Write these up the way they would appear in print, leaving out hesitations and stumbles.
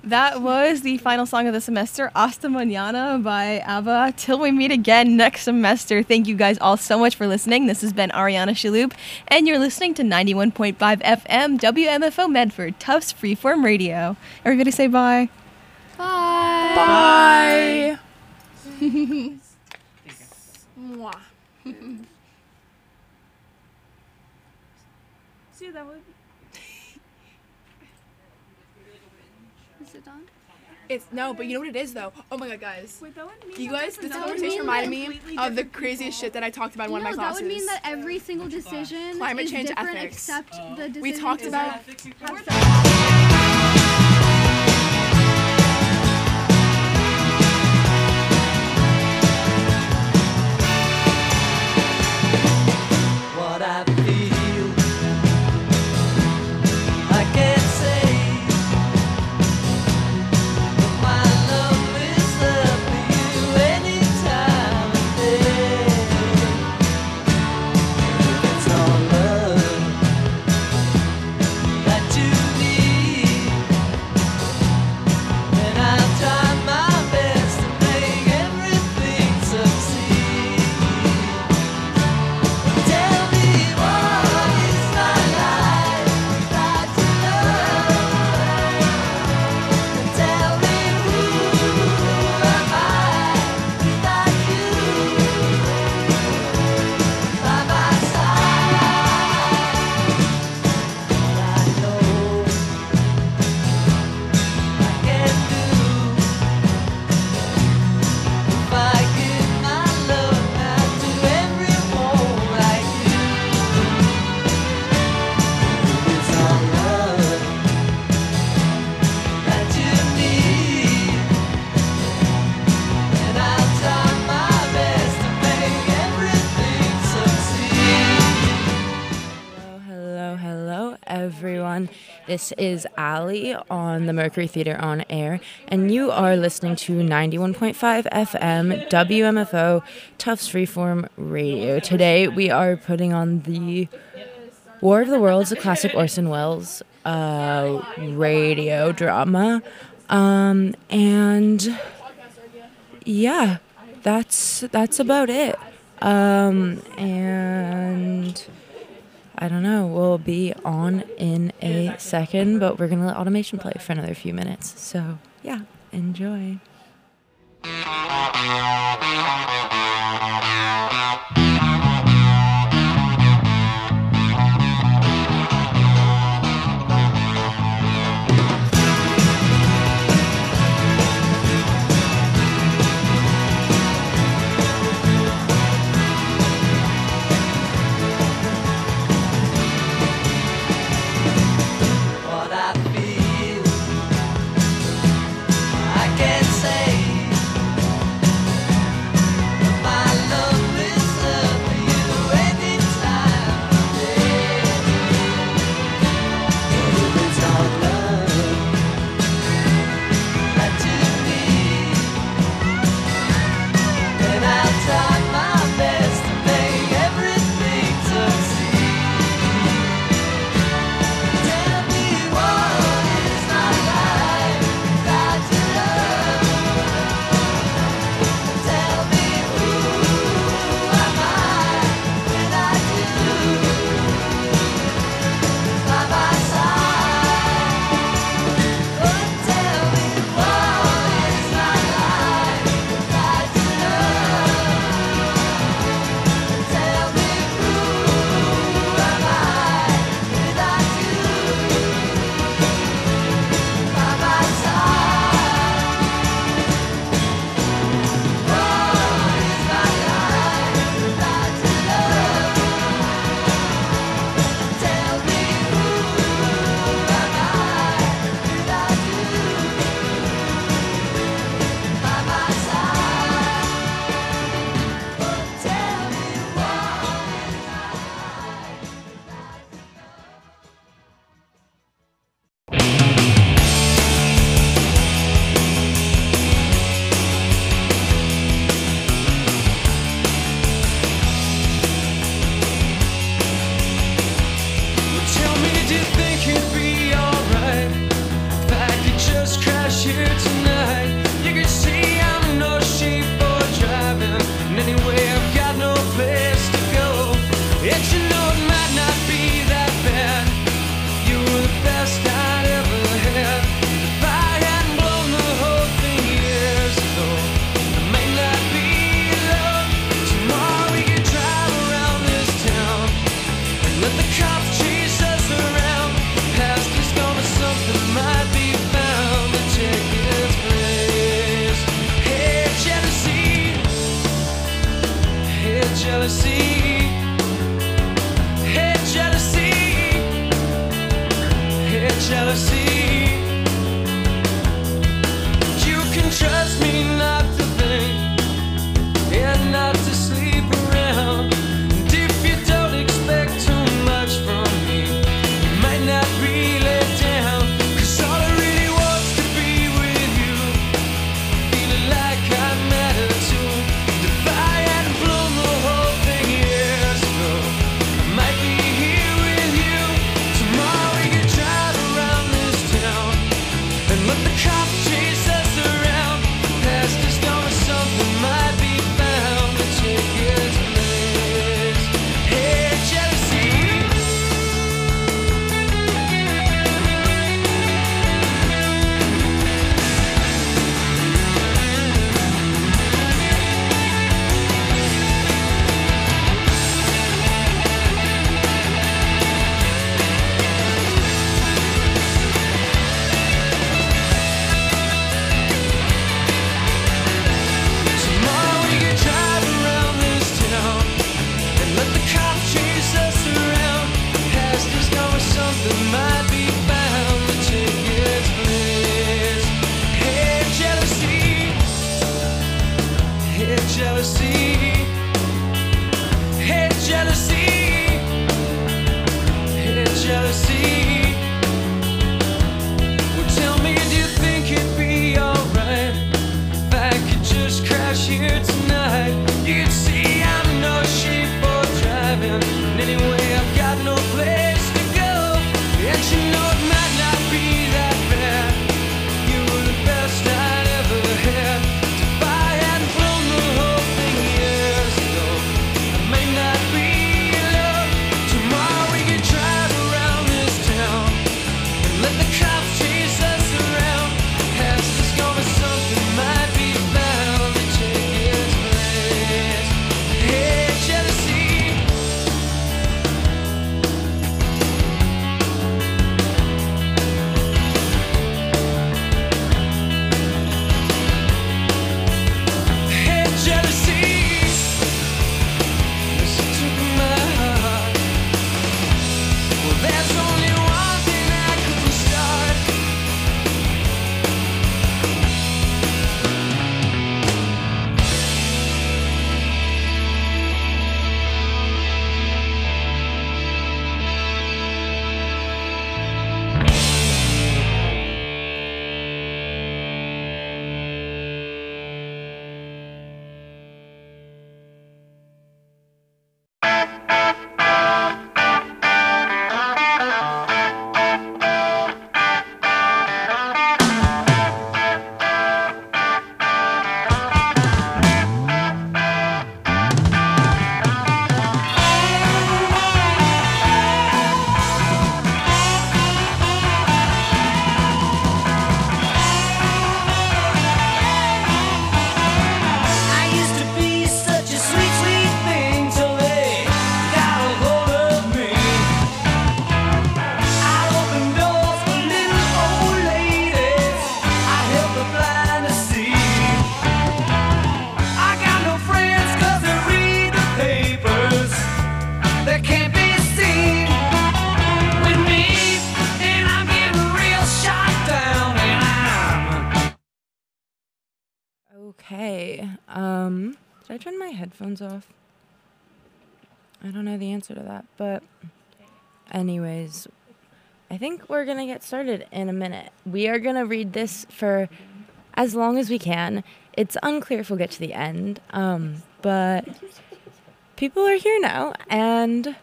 That was the final song of the semester, Hasta Mañana by ABBA. Till we meet again next semester. Thank you guys all so much for listening. This has been Ariana Shaloub, and you're listening to 91.5 FM WMFO Medford, Tufts Freeform Radio. Everybody say bye. Bye. Bye. Mwah. See, that would... Is it done? It's no, but you know what it is though? Oh my god, guys. Wait, that would mean You guys, this would conversation mean reminded that me completely of the different craziest people. shit that I talked about in one of my No, classes. that would mean that every single decision Climate is change different ethics. except the decision We talked is about- like, have sex. What I feel, I can't say. But my love is there for you any time of day. It's all love that you need, and I'll try my best to make everything succeed. Tell me what is my life without your love? Tell me who am I without you by my side? All I know I can do if I give my love now to everyone like you. It's all love that you need, and I'll try my best to make everything succeed. Hello, everyone. This is Allie on the Mercury Theater on Air, and you are listening to 91.5 FM WMFO Tufts Freeform Radio. Today we are putting on the War of the Worlds, a classic Orson Welles radio drama. And yeah, that's about it. And I don't know, we'll be on in a second, but we're gonna let automation play for another few minutes. So yeah, enjoy. What I feel, I can't say. My love jealousy. You can trust me not to think and not to sleep around. And if you don't expect too much from me, you might not be let down. 'Cause all I really want's to be with you, feeling like I matter too. If I hadn't blown the whole thing years ago, I might be here with you. Tomorrow we could drive around this town and let the cops chase us around. Past us gone, something might be found to take its place. Hey, jealousy. Tomorrow we could drive around this town and let the cops chase us around. Past us gone, something might be found to take its place. Hey, jealousy. Hey, jealousy. Hey, jealousy. Hey, jealousy. Well, tell me, do you think it'd be alright if I could just crash here tonight? You'd see I'm no sheep for driving. And anyway, I've got no place to go. And you know it might not be that bad. You were the best I'd ever had. If I hadn't blown the whole thing years ago, I may not be in love. Tomorrow we could drive around this town and let the cops chase us around. Past us gone, but something might be found to take its place. Hey, jealousy. Hey, jealousy. Listen to my heart. Well, there's only one thing I couldn't start. I used to be such a sweet, sweet thing till they got a hold of me. I opened doors for little old ladies. I helped the blind to see. I got no friends 'cause they read the papers. They can't be seen with me, and I'm getting real shot down, and I'm Okay. Did I turn my headphones off? I don't know the answer to that, but anyways, I think we're gonna get started in a minute. We are gonna read this for as long as we can. It's unclear if we'll get to the end, but people are here now, and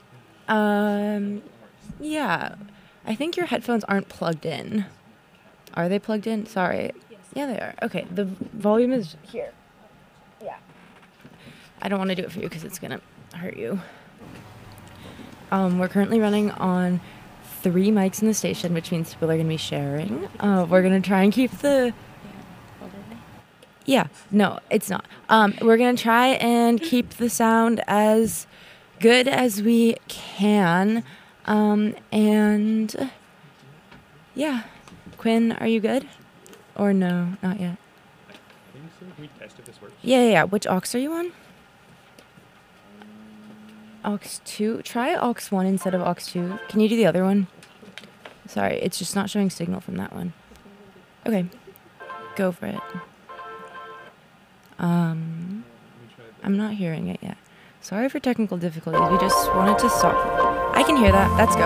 yeah, I think your headphones aren't plugged in. Are they plugged in? Sorry. Yeah, they are. Okay, the volume is here. Yeah. I don't want to do it for you because it's gonna hurt you. We're currently running on 3 mics in the station, which means people are gonna be sharing. We're gonna try and keep the. Yeah, no, it's not. We're gonna try and keep the sound as good as we can. And yeah, Quinn, are you good? Or no, not yet. I think so. Can we test if this works? Yeah. Which aux are you on? Aux 2? Try aux 1 instead of aux 2. Can you do the other one? Sorry, it's just not showing signal from that one. Okay, go for it. I'm not hearing it yet. Sorry for technical difficulties. We just wanted to stop. I can hear that. That's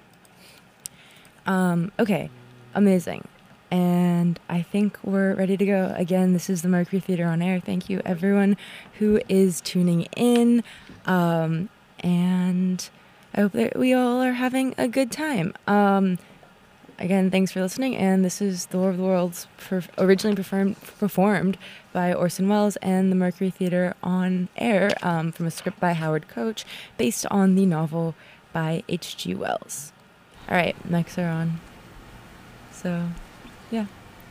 going. Okay, amazing. And I think we're ready to go. Again, this is the Mercury Theater on Air. Thank you, everyone who is tuning in. And I hope that we all are having a good time. Again, thanks for listening. And this is The War of the Worlds, originally performed by Orson Welles and the Mercury Theater on Air, from a script by Howard Koch, based on the novel by H.G. Wells. All right, mics are on. So, yeah.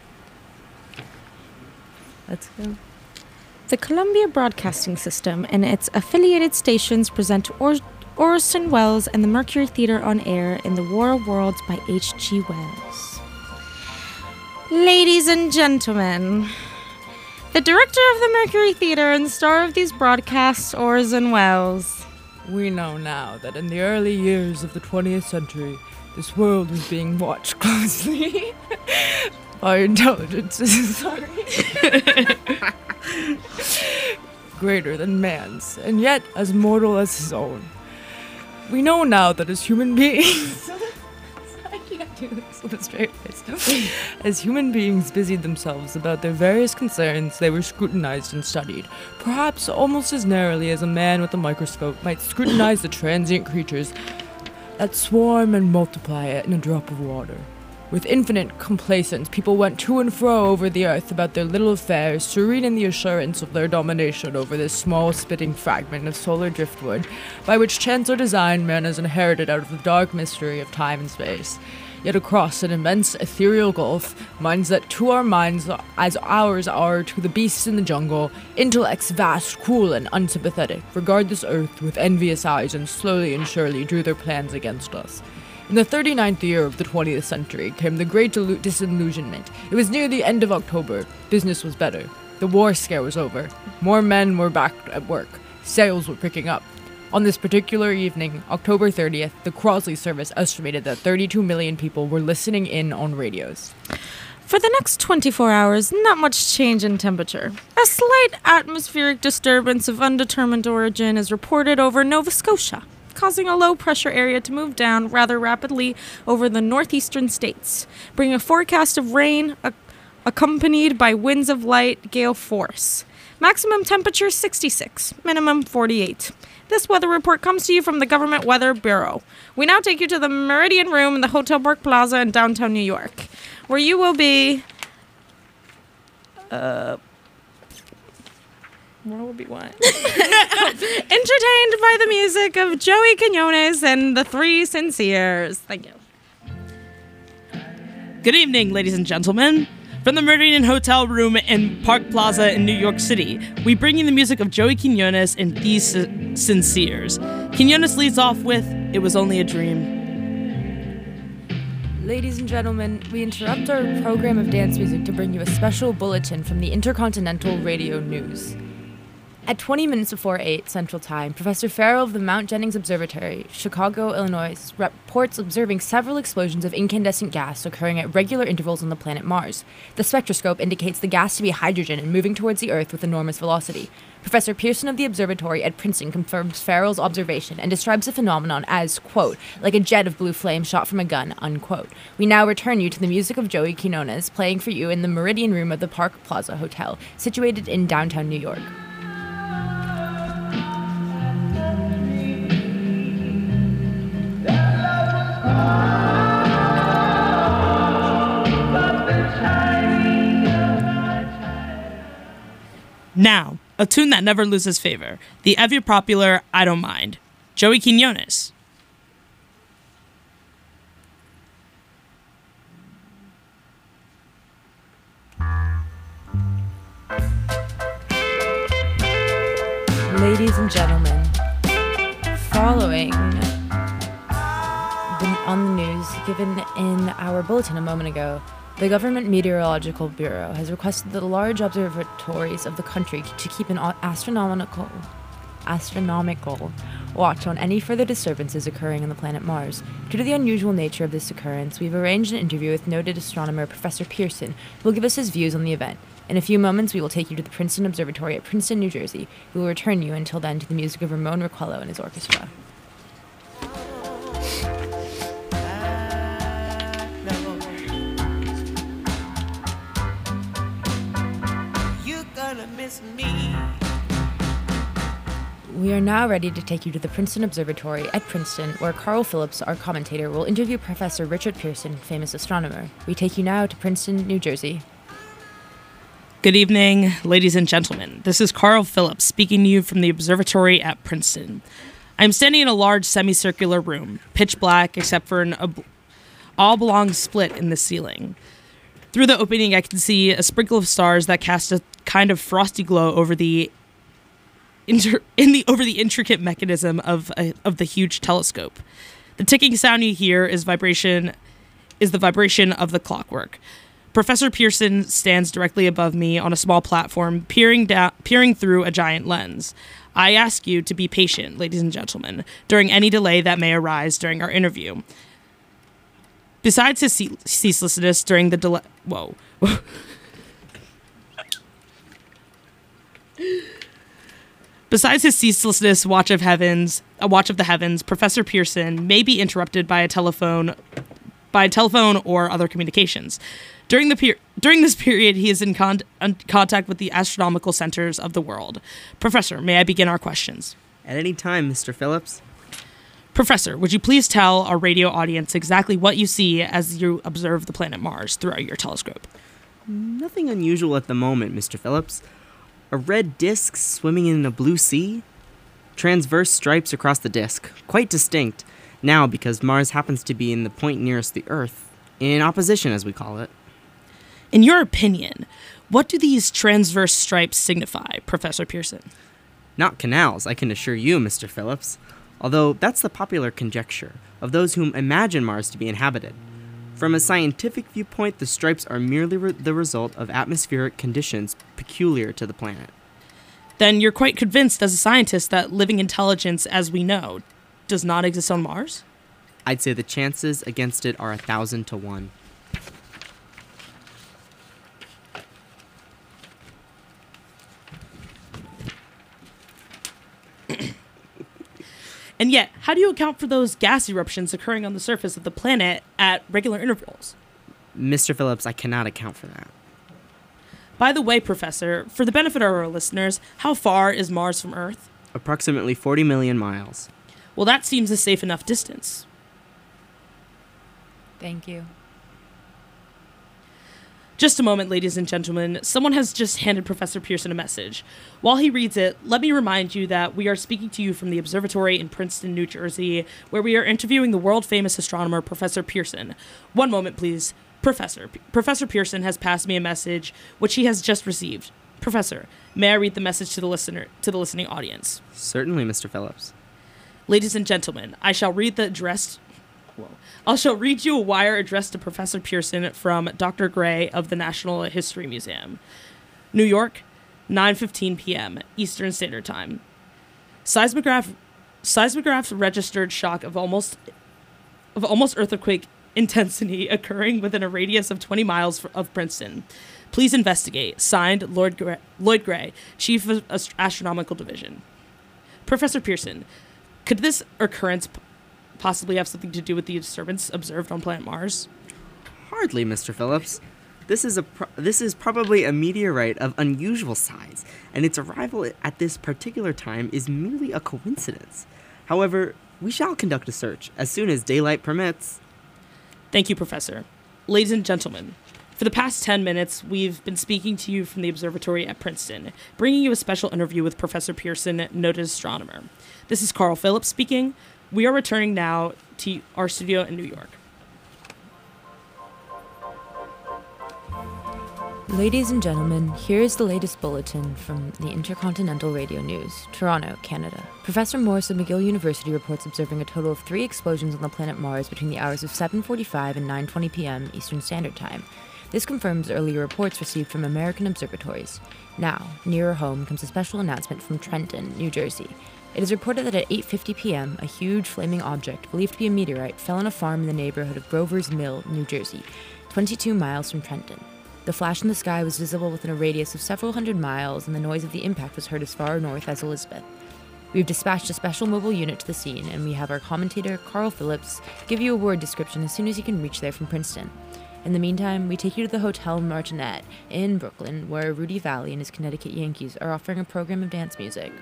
Let's go. The Columbia Broadcasting System and its affiliated stations present Orson Welles and the Mercury Theater on Air in The War of Worlds by H.G. Wells. Ladies and gentlemen, the director of the Mercury Theater and star of these broadcasts, Orson Welles. We know now that in the early years of the 20th century, this world was being watched closely by intelligences, greater than man's, and yet as mortal as his own. We know now that as human beings, I can't do this with a straight face. As human beings busied themselves about their various concerns, they were scrutinized and studied, perhaps almost as narrowly as a man with a microscope might scrutinize the transient creatures that swarm and multiply in a drop of water. With infinite complacence, people went to and fro over the earth about their little affairs, serene in the assurance of their domination over this small spitting fragment of solar driftwood, by which chance or design man has inherited out of the dark mystery of time and space. Yet across an immense ethereal gulf, minds that to our minds as ours are to the beasts in the jungle, intellects vast, cruel, and unsympathetic, regard this earth with envious eyes and slowly and surely drew their plans against us. In the 39th year of the 20th century came the great disillusionment. It was near the end of October. Business was better. The war scare was over. More men were back at work. Sales were picking up. On this particular evening, October 30th, the Crosley service estimated that 32 million people were listening in on radios. For the next 24 hours, not much change in temperature. A slight atmospheric disturbance of undetermined origin is reported over Nova Scotia, causing a low-pressure area to move down rather rapidly over the northeastern states, bringing a forecast of rain accompanied by winds of light gale force. Maximum temperature 66, minimum 48. This weather report comes to you from the Government Weather Bureau. We now take you to the Meridian Room in the Hotel Park Plaza in downtown New York, where you will be... what? Entertained by the music of Joey Quinones and the Three Sinceres. Thank you. Good evening, ladies and gentlemen. From the Meridian Hotel Room in Park Plaza in New York City, we bring you the music of Joey Quinones and These Sinceres. Quinones leads off with It Was Only a Dream. Ladies and gentlemen, we interrupt our program of dance music to bring you a special bulletin from the Intercontinental Radio News. At 20 minutes before 8 Central Time, Professor Farrell of the Mount Jennings Observatory, Chicago, Illinois, reports observing several explosions of incandescent gas occurring at regular intervals on the planet Mars. The spectroscope indicates the gas to be hydrogen and moving towards the Earth with enormous velocity. Professor Pearson of the observatory at Princeton confirms Farrell's observation and describes the phenomenon as, quote, like a jet of blue flame shot from a gun, unquote. We now return you to the music of Joey Quinones, playing for you in the Meridian Room of the Park Plaza Hotel, situated in downtown New York. Now, a tune that never loses favor, the ever popular I Don't Mind, Joey Quinones. Ladies and gentlemen, following on the news given in our bulletin a moment ago, the Government Meteorological Bureau has requested the large observatories of the country to keep an astronomical astronomical watch on any further disturbances occurring on the planet Mars. Due to the unusual nature of this occurrence, we've arranged an interview with noted astronomer Professor Pearson, who will give us his views on the event. In a few moments, we will take you to the Princeton Observatory at Princeton, New Jersey. We will return you until then to the music of Ramon Raquello and his orchestra. You're gonna miss me. We are now ready to take you to the Princeton Observatory at Princeton, where Carl Phillips, our commentator, will interview Professor Richard Pearson, famous astronomer. We take you now to Princeton, New Jersey. Good evening, ladies and gentlemen. This is Carl Phillips speaking to you from the observatory at Princeton. I'm standing in a large semicircular room, pitch black except for an oblong split in the ceiling. Through the opening, I can see a sprinkle of stars that cast a kind of frosty glow over the intricate mechanism of the huge telescope. The ticking sound you hear is the vibration of the clockwork. Professor Pearson stands directly above me on a small platform, peering through a giant lens. I ask you to be patient, ladies and gentlemen, during any delay that may arise during our interview. Besides his ceaselessness during the delay... Whoa. Besides his ceaselessness watch of the heavens, Professor Pearson may be interrupted by a telephone or other communications. During this period, he is in contact with the astronomical centers of the world. Professor, may I begin our questions? At any time, Mr. Phillips. Professor, would you please tell our radio audience exactly what you see as you observe the planet Mars through your telescope? Nothing unusual at the moment, Mr. Phillips. A red disk swimming in a blue sea? Transverse stripes across the disk, quite distinct, now because Mars happens to be in the point nearest the Earth, in opposition as we call it. In your opinion, what do these transverse stripes signify, Professor Pearson? Not canals, I can assure you, Mr. Phillips, although that's the popular conjecture of those whom imagine Mars to be inhabited. From a scientific viewpoint, the stripes are merely the result of atmospheric conditions peculiar to the planet. Then you're quite convinced as a scientist that living intelligence, as we know, does not exist on Mars? I'd say the chances against it are 1,000 to 1. And yet, how do you account for those gas eruptions occurring on the surface of the planet at regular intervals? Mr. Phillips, I cannot account for that. By the way, Professor, for the benefit of our listeners, how far is Mars from Earth? Approximately 40 million miles. Well, that seems a safe enough distance. Thank you. Just a moment, ladies and gentlemen. Someone has just handed Professor Pearson a message. While he reads it, let me remind you that we are speaking to you from the observatory in Princeton, New Jersey, where we are interviewing the world-famous astronomer, Professor Pearson. One moment, please. Professor Pearson has passed me a message, which he has just received. Professor, may I read the message to the listening audience? Certainly, Mr. Phillips. Ladies and gentlemen, I shall read you a wire addressed to Professor Pearson from Dr. Gray of the National History Museum. New York, 9:15 p.m. Eastern Standard Time. Seismographs registered shock of almost earthquake intensity occurring within a radius of 20 miles of Princeton. Please investigate. Signed, Lloyd Gray, Chief of Astronomical Division. Professor Pearson, could this occurrence possibly have something to do with the disturbance observed on planet Mars? Hardly, Mr. Phillips. This is probably a meteorite of unusual size, and its arrival at this particular time is merely a coincidence. However, we shall conduct a search as soon as daylight permits. Thank you, Professor. Ladies and gentlemen, for the past 10 minutes, we've been speaking to you from the observatory at Princeton, bringing you a special interview with Professor Pearson, noted astronomer. This is Carl Phillips speaking. We are returning now to our studio in New York. Ladies and gentlemen, here is the latest bulletin from the Intercontinental Radio News, Toronto, Canada. Professor Morse of McGill University reports observing a total of 3 explosions on the planet Mars between the hours of 7:45 and 9:20 p.m. Eastern Standard Time. This confirms earlier reports received from American observatories. Now, nearer home comes a special announcement from Trenton, New Jersey. It is reported that at 8:50 p.m., a huge flaming object, believed to be a meteorite, fell on a farm in the neighborhood of Grover's Mill, New Jersey, 22 miles from Trenton. The flash in the sky was visible within a radius of several hundred miles, and the noise of the impact was heard as far north as Elizabeth. We've dispatched a special mobile unit to the scene, and we have our commentator, Carl Phillips, give you a word description as soon as he can reach there from Princeton. In the meantime, we take you to the Hotel Martinet in Brooklyn, where Rudy Valley and his Connecticut Yankees are offering a program of dance music.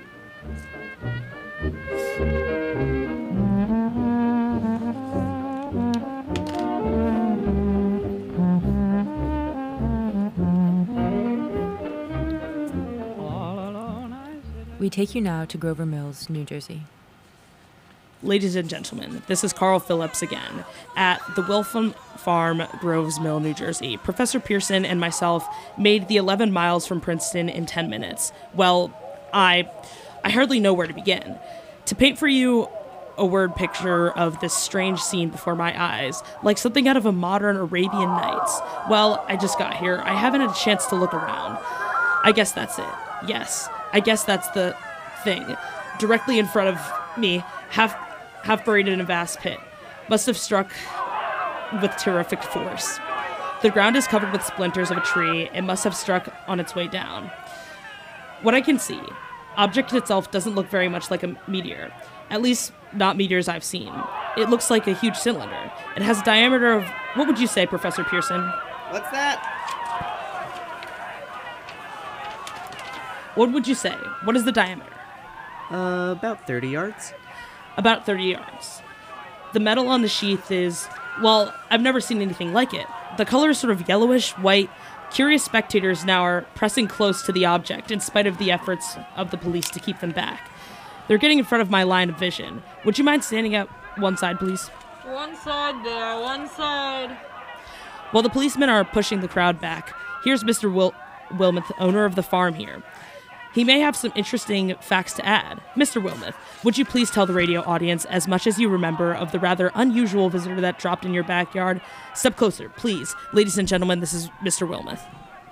We take you now to Grover Mills, New Jersey. Ladies and gentlemen, this is Carl Phillips again at the Wilpham Farm, Groves Mill, New Jersey. Professor Pearson and myself made the 11 miles from Princeton in 10 minutes. Well, I hardly know where to begin. To paint for you a word picture of this strange scene before my eyes, like something out of a modern Arabian Nights. Well, I just got here. I haven't had a chance to look around. I guess that's it. Yes, I guess that's the thing. Directly in front of me, half buried in a vast pit. Must have struck with terrific force. The ground is covered with splinters of a tree. It must have struck on its way down. What I can see, object itself doesn't look very much like a meteor. At least, not meteors I've seen. It looks like a huge cylinder. It has a diameter of, what would you say, Professor Pearson? What's that? What would you say? What is the diameter? About 30 yards. About 30 yards. The metal on the sheath is, well, I've never seen anything like it. The color is sort of yellowish, white. Curious spectators now are pressing close to the object in spite of the efforts of the police to keep them back. They're getting in front of my line of vision. Would you mind standing at one side, please? One side there, one side. While the policemen are pushing the crowd back, here's Mr. Wilmuth, owner of the farm here. He may have some interesting facts to add. Mr. Wilmuth, would you please tell the radio audience as much as you remember of the rather unusual visitor that dropped in your backyard? Step closer, please. Ladies and gentlemen, this is Mr. Wilmuth.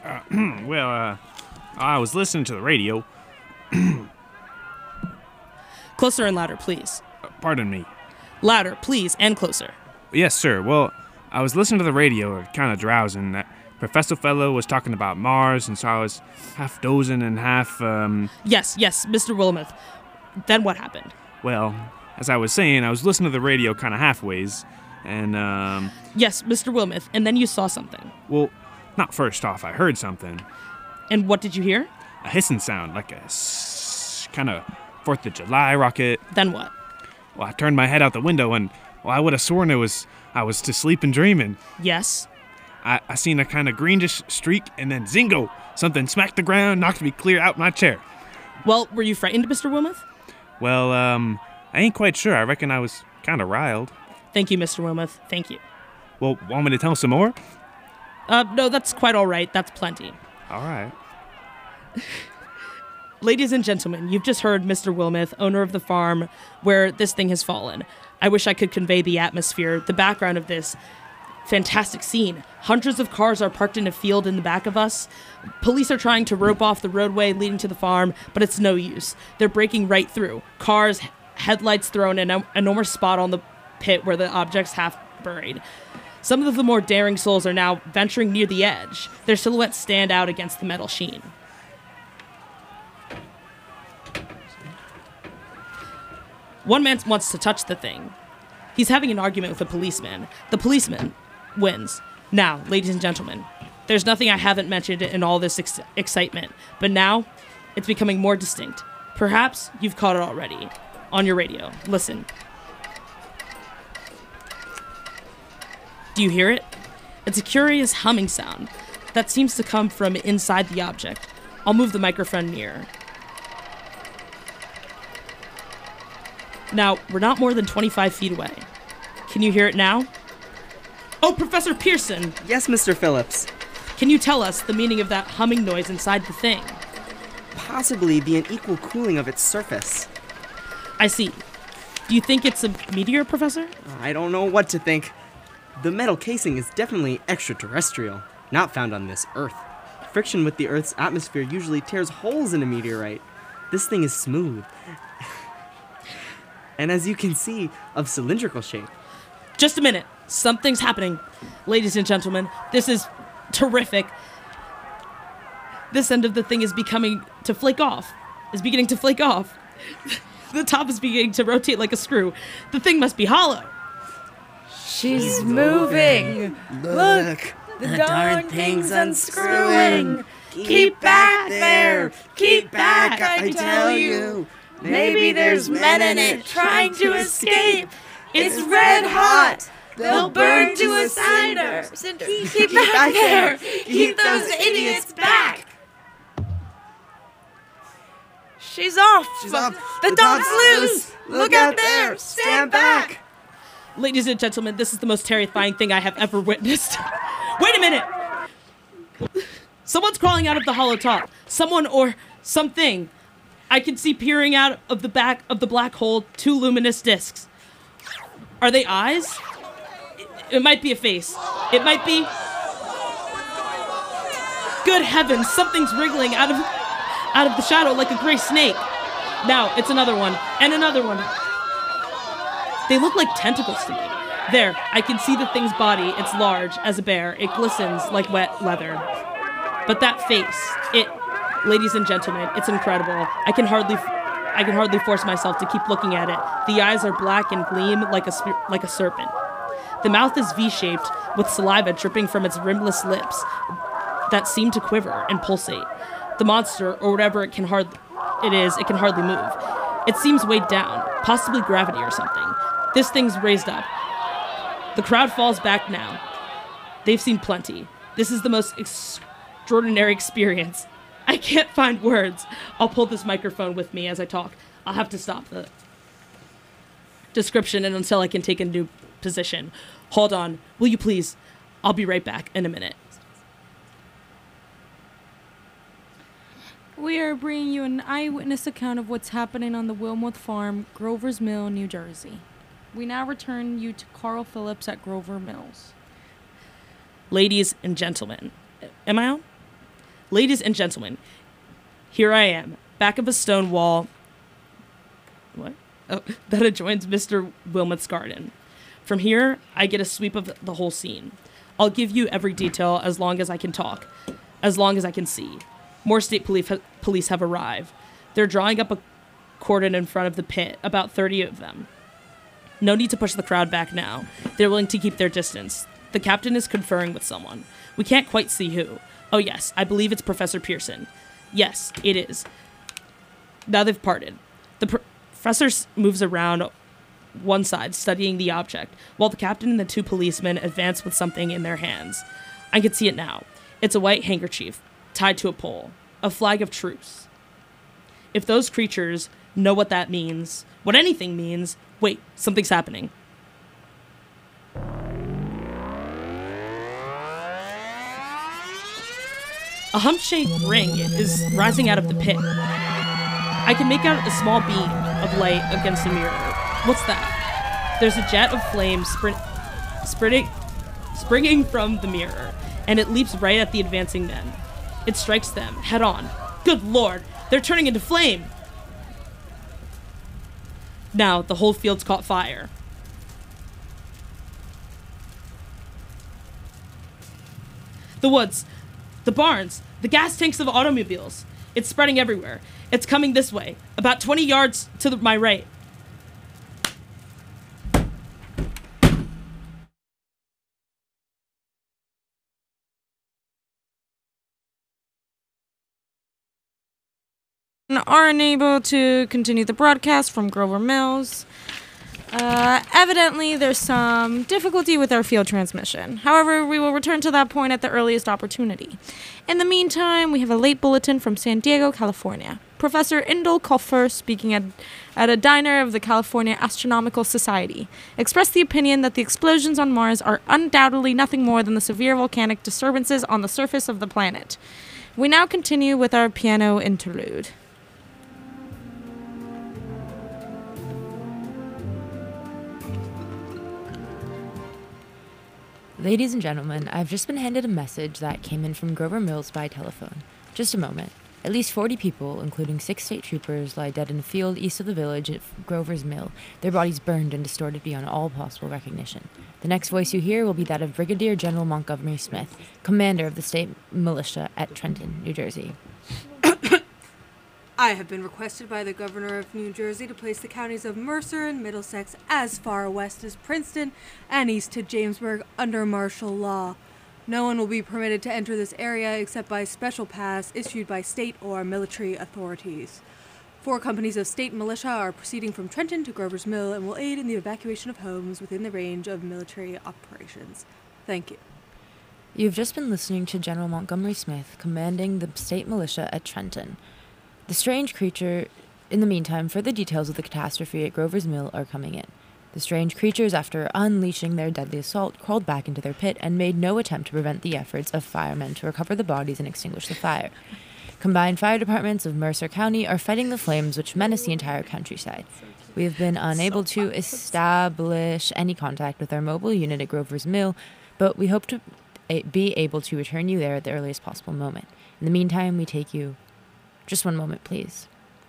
I was listening to the radio. Closer and louder, please. Pardon me. Louder, please, and closer. Yes, sir. Well, I was listening to the radio, kind of drowsing. That Professor Fellow was talking about Mars, and so I was half dozing and half, Yes, Mr. Wilmuth. Then what happened? Well, as I was saying, I was listening to the radio kind of halfways, and, Yes, Mr. Wilmuth, and then you saw something. Well, not first off, I heard something. And what did you hear? A hissing sound, like a kind of 4th of July rocket. Then what? Well, I turned my head out the window, and, well, I would have sworn I was to sleep and dreaming. Yes? I seen a kind of greenish streak, and then zingo! Something smacked the ground, knocked me clear out my chair. Well, were you frightened, Mr. Wilmuth? Well, I ain't quite sure. I reckon I was kind of riled. Thank you, Mr. Wilmuth. Thank you. Well, want me to tell some more? No, that's quite all right. That's plenty. All right. Ladies and gentlemen, you've just heard Mr. Wilmuth, owner of the farm where this thing has fallen. I wish I could convey the atmosphere, the background of this fantastic scene. Hundreds of cars are parked in a field in the back of us. Police are trying to rope off the roadway leading to the farm, but it's no use. They're breaking right through. Cars, headlights thrown in an enormous spot on the pit where the object's half buried. Some of the more daring souls are now venturing near the edge. Their silhouettes stand out against the metal sheen. One man wants to touch the thing. He's having an argument with a policeman. The policeman wins. Now, ladies and gentlemen, there's nothing I haven't mentioned in all this excitement, but now it's becoming more distinct. Perhaps you've caught it already on your radio. Listen. Do you hear it? It's a curious humming sound that seems to come from inside the object. I'll move the microphone nearer. Now, we're not more than 25 feet away. Can you hear it now? Oh, Professor Pearson! Yes, Mr. Phillips. Can you tell us the meaning of that humming noise inside the thing? Possibly the unequal cooling of its surface. I see. Do you think it's a meteor, Professor? I don't know what to think. The metal casing is definitely extraterrestrial. not found on this Earth. Friction with the Earth's atmosphere usually tears holes in a meteorite. This thing is smooth. And as you can see, of cylindrical shape. Just a minute. Something's happening. Ladies and gentlemen, this is terrific. This end of the thing is beginning to flake off. The top is beginning to rotate like a screw. The thing must be hollow. She's moving. Look, the darn thing's unscrewing. Keep back there. Keep back, I tell you. Maybe there's men in it trying to escape. It's red hot. They'll burn to a cinder. Keep back there. Keep those idiots back. She's off. The dog's loose. Look out there. Stand back. Ladies and gentlemen, this is the most terrifying thing I have ever witnessed. Wait a minute! Someone's crawling out of the hollow top. Someone or something. I can see peering out of the back of the black hole 2 luminous discs. Are they eyes? It might be a face. It might be... Good heavens, something's wriggling out of the shadow like a gray snake. Now, it's another one, and another one. They look like tentacles to me. There, I can see the thing's body. It's large as a bear. It glistens like wet leather. But that face, ladies and gentlemen, it's incredible. I can hardly force myself to keep looking at it. The eyes are black and gleam like a serpent. The mouth is V-shaped with saliva dripping from its rimless lips that seem to quiver and pulsate. The monster, or whatever it can hardly move. It seems weighed down, possibly gravity or something. This thing's raised up. The crowd falls back now. They've seen plenty. This is the most extraordinary experience. I can't find words. I'll pull this microphone with me as I talk. I'll have to stop the description and until I can take a new position. Hold on. Will you please? I'll be right back in a minute. We are bringing you an eyewitness account of what's happening on the Wilmoth Farm, Grover's Mill, New Jersey. We now return you to Carl Phillips at Grover Mills. Ladies and gentlemen. Am I on? Ladies and gentlemen, here I am, back of a stone wall. What? Oh, that adjoins Mr. Wilmoth's garden. From here, I get a sweep of the whole scene. I'll give you every detail as long as I can talk, as long as I can see. More state police have arrived. They're drawing up a cordon in front of the pit, about 30 of them. No need to push the crowd back now. They're willing to keep their distance. The captain is conferring with someone. We can't quite see who. Oh yes, I believe it's Professor Pearson. Yes, it is. Now they've parted. The professor moves around one side, studying the object, while the captain and the 2 policemen advance with something in their hands. I can see it now. It's a white handkerchief, tied to a pole. A flag of truce. If those creatures know what that means, what anything means, wait, something's happening. A hump-shaped ring is rising out of the pit. I can make out a small beam of light against a mirror. What's that? There's a jet of flame springing from the mirror, and it leaps right at the advancing men. It strikes them head on. Good Lord, they're turning into flame! Now, the whole field's caught fire. The woods, the barns, the gas tanks of automobiles. It's spreading everywhere. It's coming this way, about 20 yards to my right. Are unable to continue the broadcast from Grover Mills. Evidently, there's some difficulty with our field transmission. However, we will return to that point at the earliest opportunity. In the meantime, we have a late bulletin from San Diego, California. Professor Indel Koffer, speaking at a diner of the California Astronomical Society, expressed the opinion that the explosions on Mars are undoubtedly nothing more than the severe volcanic disturbances on the surface of the planet. We now continue with our piano interlude. Ladies and gentlemen, I've just been handed a message that came in from Grover Mills by telephone. Just a moment. At least 40 people, including 6 state troopers, lie dead in a field east of the village at Grover's Mill, their bodies burned and distorted beyond all possible recognition. The next voice you hear will be that of Brigadier General Montgomery Smith, commander of the state militia at Trenton, New Jersey. I have been requested by the governor of New Jersey to place the counties of Mercer and Middlesex as far west as Princeton and east to Jamesburg under martial law. No one will be permitted to enter this area except by special pass issued by state or military authorities. 4 companies of state militia are proceeding from Trenton to Grover's Mill and will aid in the evacuation of homes within the range of military operations. Thank you. You've just been listening to General Montgomery Smith, commanding the state militia at Trenton. The strange creature, in the meantime, further details of the catastrophe at Grover's Mill are coming in. The strange creatures, after unleashing their deadly assault, crawled back into their pit and made no attempt to prevent the efforts of firemen to recover the bodies and extinguish the fire. Combined fire departments of Mercer County are fighting the flames which menace the entire countryside. We have been unable to establish any contact with our mobile unit at Grover's Mill, but we hope to be able to return you there at the earliest possible moment. In the meantime, we take you... Just one moment, please.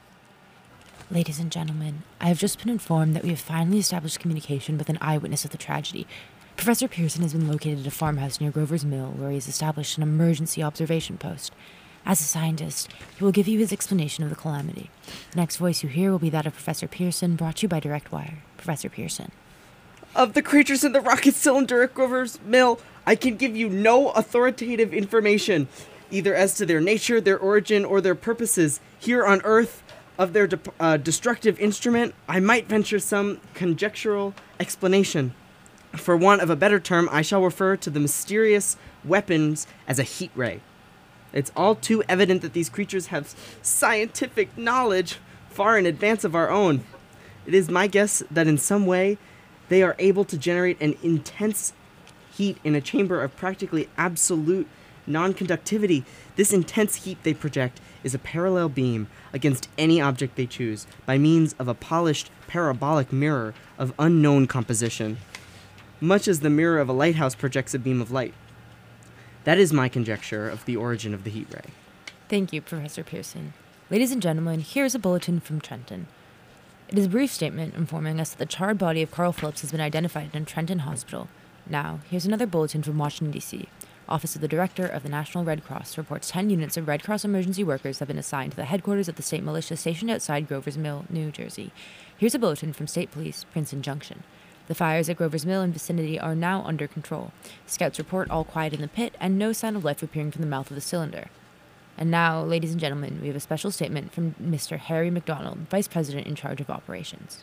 Ladies and gentlemen, I have just been informed that we have finally established communication with an eyewitness of the tragedy. Professor Pearson has been located at a farmhouse near Grover's Mill, where he has established an emergency observation post. As a scientist, he will give you his explanation of the calamity. The next voice you hear will be that of Professor Pearson, brought to you by Direct Wire. Professor Pearson. Of the creatures in the rocket cylinder at Grover's Mill, I can give you no authoritative information, either as to their nature, their origin, or their purposes here on Earth. Of their destructive instrument, I might venture some conjectural explanation. For want of a better term, I shall refer to the mysterious weapons as a heat ray. It's all too evident that these creatures have scientific knowledge far in advance of our own. It is my guess that in some way they are able to generate an intense heat in a chamber of practically absolute non-conductivity. This intense heat they project is a parallel beam against any object they choose by means of a polished parabolic mirror of unknown composition, much as the mirror of a lighthouse projects a beam of light. That is my conjecture of the origin of the heat ray. Thank you, Professor Pearson. Ladies and gentlemen, here is a bulletin from Trenton. It is a brief statement informing us that the charred body of Carl Phillips has been identified in a Trenton hospital. Now, here's another bulletin from Washington, D.C. Office of the Director of the National Red Cross reports 10 units of Red Cross emergency workers have been assigned to the headquarters of the state militia stationed outside Grover's Mill, New Jersey. Here's a bulletin from State Police, Princeton Junction. The fires at Grover's Mill and vicinity are now under control. Scouts report all quiet in the pit and no sign of life appearing from the mouth of the cylinder. And now, ladies and gentlemen, we have a special statement from Mr. Harry McDonald, Vice President in charge of operations.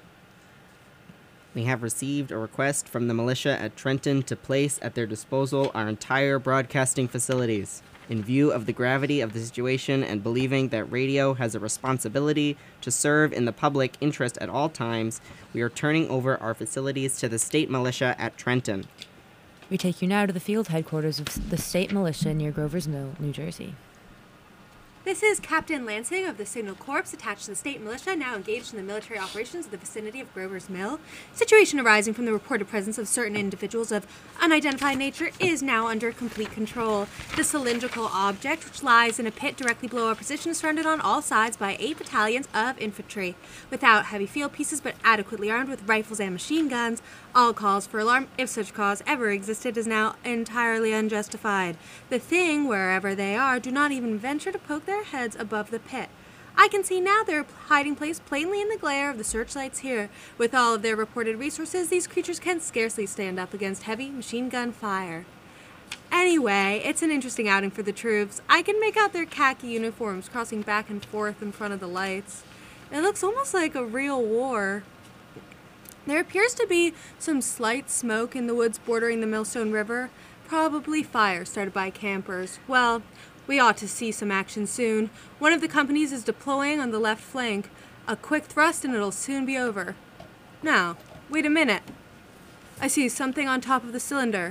We have received a request from the militia at Trenton to place at their disposal our entire broadcasting facilities. In view of the gravity of the situation and believing that radio has a responsibility to serve in the public interest at all times, we are turning over our facilities to the state militia at Trenton. We take you now to the field headquarters of the state militia near Grover's Mill, New Jersey. This is Captain Lansing of the Signal Corps attached to the state militia, now engaged in the military operations of the vicinity of Grover's Mill. Situation arising from the reported presence of certain individuals of unidentified nature is now under complete control. The cylindrical object, which lies in a pit directly below our position, is surrounded on all sides by 8 battalions of infantry. Without heavy field pieces, but adequately armed with rifles and machine guns, all calls for alarm, if such cause ever existed, is now entirely unjustified. The thing, wherever they are, do not even venture to poke their heads above the pit. I can see now their hiding place plainly in the glare of the searchlights here. With all of their reported resources, these creatures can scarcely stand up against heavy machine gun fire. Anyway, it's an interesting outing for the troops. I can make out their khaki uniforms crossing back and forth in front of the lights. It looks almost like a real war. There appears to be some slight smoke in the woods bordering the Millstone River, probably fire started by campers. Well, we ought to see some action soon. One of the companies is deploying on the left flank. A quick thrust and it'll soon be over. Now, wait a minute. I see something on top of the cylinder.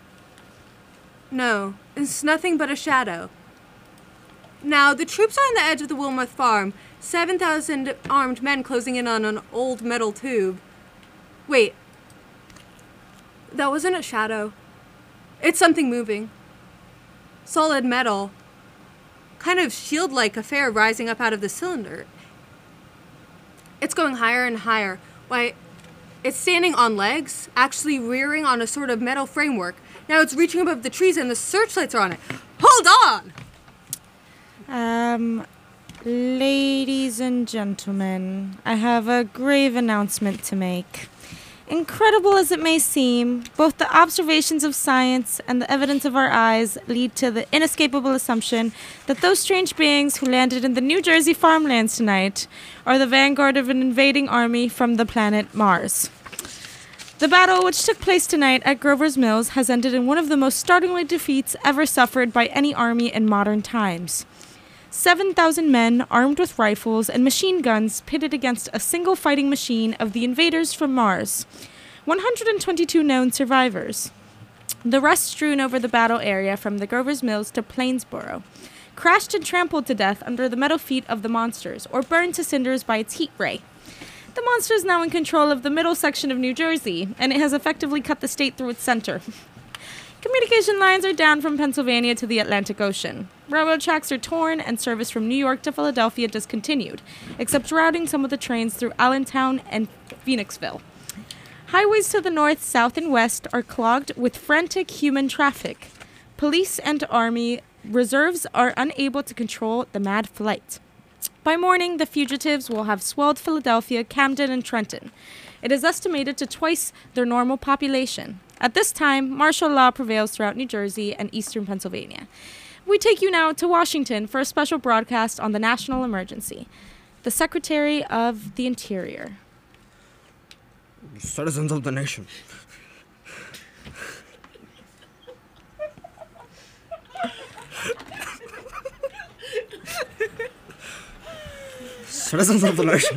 No, it's nothing but a shadow. Now, the troops are on the edge of the Wilmoth Farm. 7,000 armed men closing in on an old metal tube. Wait. That wasn't a shadow. It's something moving. Solid metal. Kind of shield-like affair rising up out of the cylinder. It's going higher and higher. Why, it's standing on legs, actually rearing on a sort of metal framework. Now it's reaching above the trees and the searchlights are on it. Hold on! Ladies and gentlemen, I have a grave announcement to make. Incredible as it may seem, both the observations of science and the evidence of our eyes lead to the inescapable assumption that those strange beings who landed in the New Jersey farmlands tonight are the vanguard of an invading army from the planet Mars. The battle which took place tonight at Grover's Mills has ended in one of the most startling defeats ever suffered by any army in modern times. 7,000 men armed with rifles and machine guns pitted against a single fighting machine of the invaders from Mars. 122 known survivors. The rest strewn over the battle area from the Grover's Mills to Plainsboro. Crashed and trampled to death under the metal feet of the monsters, or burned to cinders by its heat ray. The monster is now in control of the middle section of New Jersey, and it has effectively cut the state through its center. Communication lines are down from Pennsylvania to the Atlantic Ocean. Railroad tracks are torn and service from New York to Philadelphia discontinued, except routing some of the trains through Allentown and Phoenixville. Highways to the north, south, and west are clogged with frantic human traffic. Police and army reserves are unable to control the mad flight. By morning, the fugitives will have swelled Philadelphia, Camden, and Trenton. It is estimated to twice their normal population. At this time, martial law prevails throughout New Jersey and eastern Pennsylvania. We take you now to Washington for a special broadcast on the national emergency. The Secretary of the Interior. Citizens of the nation. Citizens of the nation.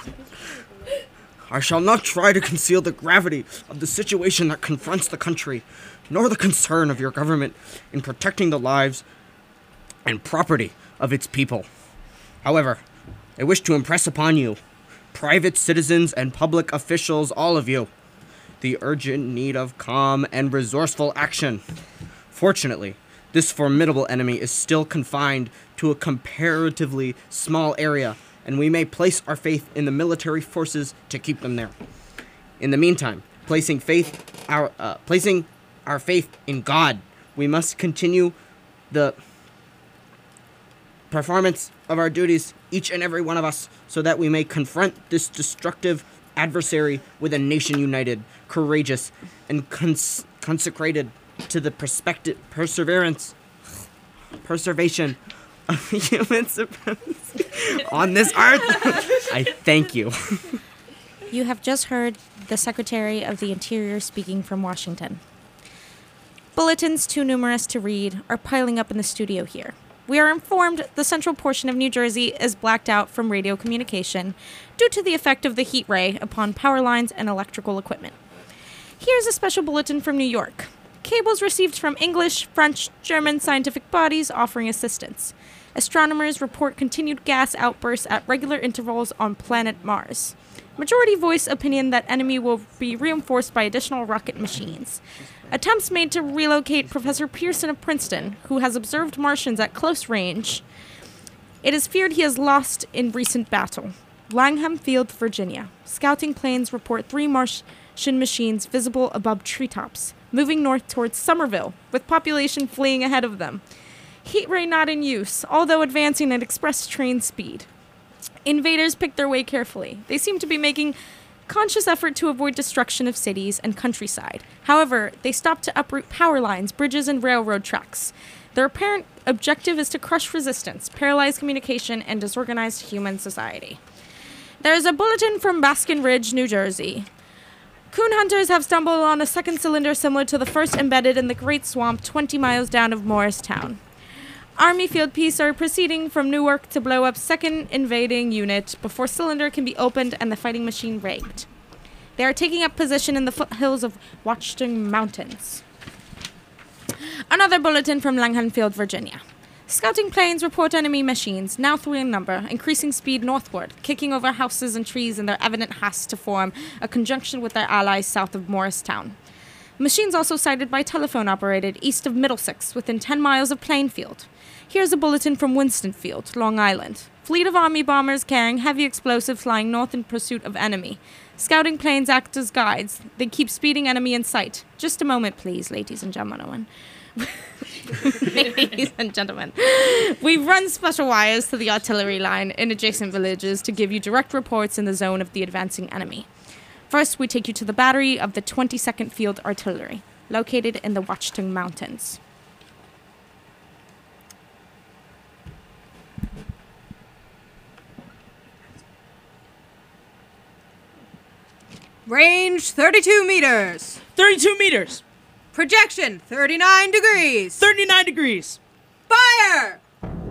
I shall not try to conceal the gravity of the situation that confronts the country, nor the concern of your government in protecting the lives and property of its people. However, I wish to impress upon you, private citizens and public officials, all of you, the urgent need of calm and resourceful action. Fortunately, this formidable enemy is still confined to a comparatively small area, and we may place our faith in the military forces to keep them there. In the meantime, placing our faith in God, we must continue the performance of our duties, each and every one of us, so that we may confront this destructive adversary with a nation united, courageous, and consecrated to the preservation of human supremacy on this earth. I thank you. You have just heard the Secretary of the Interior speaking from Washington. Bulletins too numerous to read are piling up in the studio here. We are informed the central portion of New Jersey is blacked out from radio communication due to the effect of the heat ray upon power lines and electrical equipment. Here's a special bulletin from New York. Cables received from English, French, German scientific bodies offering assistance. Astronomers report continued gas outbursts at regular intervals on planet Mars. Majority voice opinion that enemy will be reinforced by additional rocket machines. Attempts made to relocate Professor Pearson of Princeton, who has observed Martians at close range. It is feared he has lost in recent battle. Langham Field, Virginia. Scouting planes report 3 Martian machines visible above treetops, moving north towards Somerville, with population fleeing ahead of them. Heat ray not in use, although advancing at express train speed. Invaders pick their way carefully. They seem to be making conscious effort to avoid destruction of cities and countryside. However, they stop to uproot power lines, bridges, and railroad tracks. Their apparent objective is to crush resistance, paralyze communication, and disorganize human society. There is a bulletin from Baskin Ridge, New Jersey. Coon hunters have stumbled on a second cylinder similar to the first embedded in the Great Swamp 20 miles down of Morristown. Army field police are proceeding from Newark to blow up second invading unit before cylinder can be opened and the fighting machine rigged. They are taking up position in the foothills of Watchung Mountains. Another bulletin from Langham Field, Virginia. Scouting planes report enemy machines, now 3 in number, increasing speed northward, kicking over houses and trees in their evident haste to form a conjunction with their allies south of Morristown. Machines also sighted by telephone operated east of Middlesex, within 10 miles of Plainfield. Here's a bulletin from Winstonfield, Long Island. Fleet of Army bombers carrying heavy explosives flying north in pursuit of enemy. Scouting planes act as guides. They keep speeding enemy in sight. Just a moment, please, ladies and gentlemen. Ladies and gentlemen. We've run special wires to the artillery line in adjacent villages to give you direct reports in the zone of the advancing enemy. First, we take you to the battery of the 22nd Field Artillery, located in the Watchung Mountains. Range 32 meters. 32 meters. Projection 39 degrees. 39 degrees. Fire!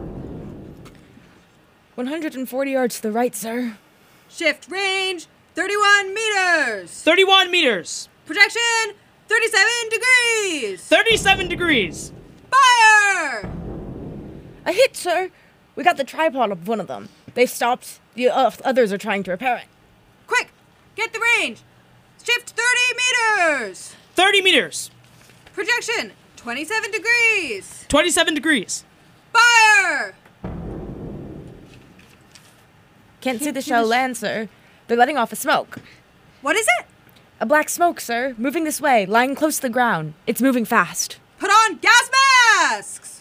140 yards to the right, sir. Shift range 31 meters. 31 meters. Projection 37 degrees. 37 degrees. Fire! A hit, sir. We got the tripod of one of them. They stopped. The others are trying to repair it. Quick, get the range. Shift 30 meters. 30 meters. Projection 27 degrees. 27 degrees. Fire! Can't see the shell land, sir. They're letting off a smoke. What is it? A black smoke, sir. Moving this way, lying close to the ground. It's moving fast. Put on gas masks.